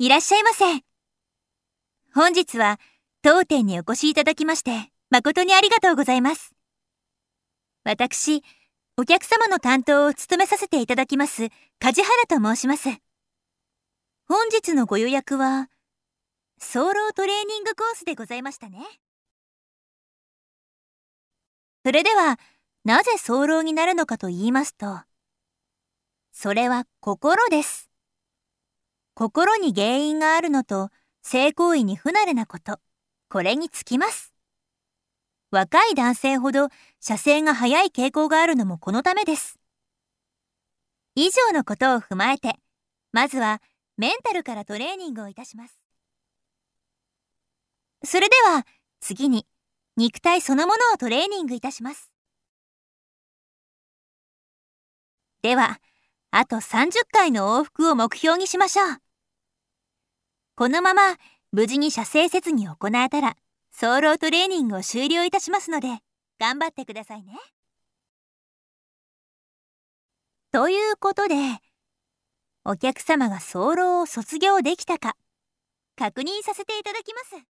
いらっしゃいませ。本日は当店にお越しいただきまして誠にありがとうございます。私、お客様の担当を務めさせていただきます梶原と申します。本日のご予約は早漏トレーニングコースでございましたね。それではなぜ早漏になるのかと言いますと、それは心です。心に原因があるのと性行為に不慣れなこと、これにつきます。若い男性ほど射精が早い傾向があるのもこのためです。以上のことを踏まえて、まずはメンタルからトレーニングをいたします。それでは次に肉体そのものをトレーニングいたします。では、あと30回の往復を目標にしましょう。このまま無事に射精せずに行えたら、早漏トレーニングを終了いたしますので、頑張ってくださいね。ということで、お客様が早漏を卒業できたか、確認させていただきます。